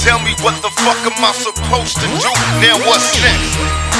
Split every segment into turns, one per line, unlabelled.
Tell me what the fuck am I supposed to do? Now what's next?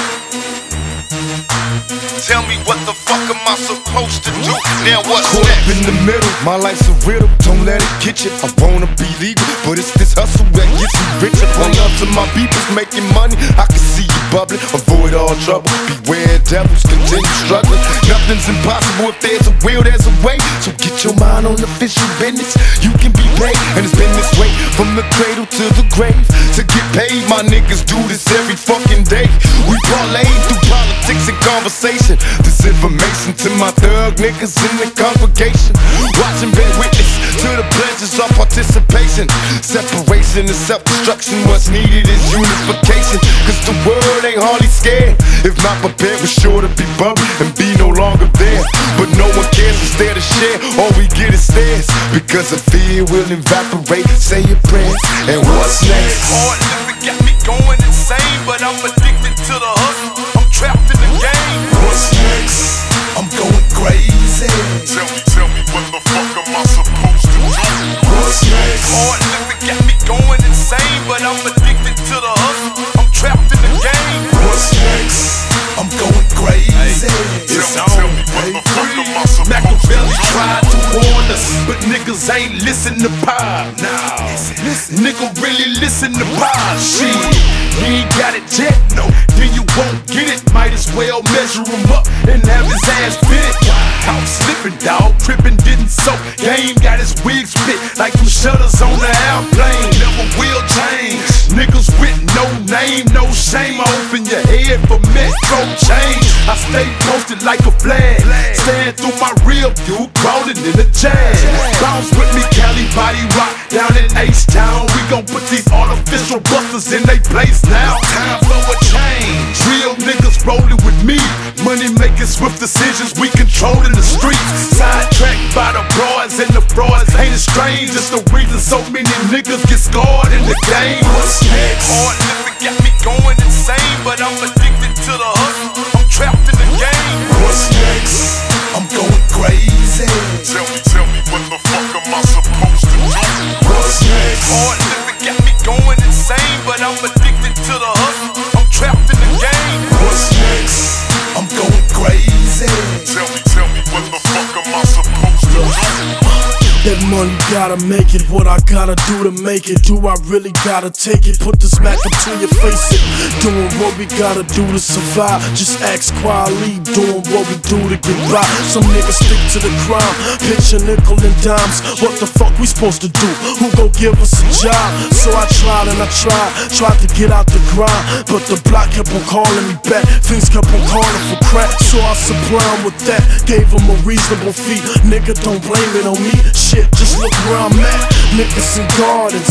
Tell me what the fuck am I supposed to do? Now what's
Caught
next?
up in the middle, my life's a riddle. Don't let it get you. I wanna be legal, but it's this hustle that gets you richer. One love to my people's making money. I can see you bubbling. Avoid all trouble. Beware devils, continue struggling. Nothing's impossible if there's a will, there's a way. So get your mind on official business. You can be paid, and it's been this way from the cradle to the grave. To get paid, my niggas do this every fucking day. We parlay through politics and conversation. This information to my thug niggas in the congregation. Watching bear witness to the pleasures of participation. Separation and self-destruction. What's needed is unification. Cause the world ain't hardly scared. If not prepared, we're sure to be buried and be no longer there. But no one cares, it's there to share. All we get is theirs. Because the fear will evaporate. Say your prayers. And what's next?
Hard living got me going insane, but I'm addicted to the hustle. I'm trapped in the game.
What's next? I'm going crazy.
Tell me what the fuck am I supposed to do?
What's next?
Hard living got me going insane, but I'm addicted to the hustle. I'm trapped in the game.
What's next? I'm going crazy.
Tell me what the fuck am I supposed to
Machiavelli
do?
tried to warn us, but niggas ain't listen to Pop. Nah, nigga really listen to Pop. Shit, he ain't got it yet, no. Then you won't get it. Might as well measure him up and have his ass fit. Caught slipping, dog, tripping, didn't soak. Game got his wig spit like them shutters on the airplane. Never will change. Niggas with no name, no shame. I open your head for metro change. I stay posted like a flag. Stand through my real view, crawling in the jazz. Bounce with me, Cali body rock down in H-Town. We gon' put these artificial busters in they place now. Time for a change. Real niggas rolling with me. Money making swift decisions, we controlling the streets. Sidetracked by the broads and the frauds ain't it strange? It's the reason so many niggas get scarred in the game. What's next?
Hard living got me going insane, but I'm addicted to the hustle. I'm trapped in the game.
What's next? I'm going crazy.
Tell me what the fuck am I supposed to do?
What's next?
Hard living got me going insane, but I'm addicted to the hustle. I'm trapped in the game.
What's next? I'm going crazy.
Tell me what the fuck am I supposed to do?
That money gotta make it, what I gotta do to make it. Do I really gotta take it? Put this Mac up to your face it. Doing what we gotta do to survive. Just ask Quali, doing what we do to get by. Some niggas stick to the crime, pitch a nickel and dimes. What the fuck we supposed to do? Who gon' give us a job? So I tried and I tried to get out the grind. But the block kept on calling me back, things kept on calling for crack. So I supplied him with that, gave him a reasonable fee. Nigga, don't blame it on me. Shit, just look where I'm at. Niggas in gardens,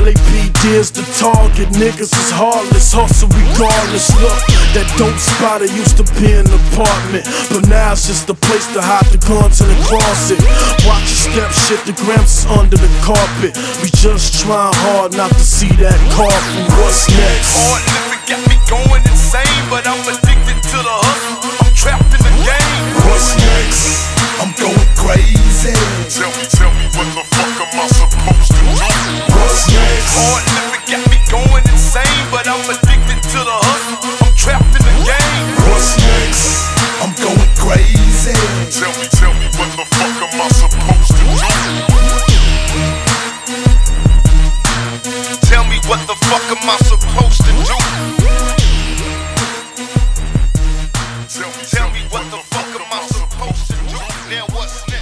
LAPD is the target. Niggas is heartless, hustle regardless. Look, that dope spotter used to be an apartment, but now it's just a place to hide the guns in the closet. Watch your step, shit, the grams is under the carpet. We just trying hard not to see that coffin. What's next?
Hard living got me going insane, but I'm addicted to the hustle. I'm trapped in the game.
What's next? I'm going crazy.
Tell me what the fuck am I supposed to do?
What's next?
Hard living got me going insane, but I'm addicted to the hustle. I'm trapped in the game.
What's next? I'm going crazy.
Tell me what the fuck am I supposed to do? Tell me what the fuck am I supposed to do? Tell me what the fuck am I supposed to do? Now what's next?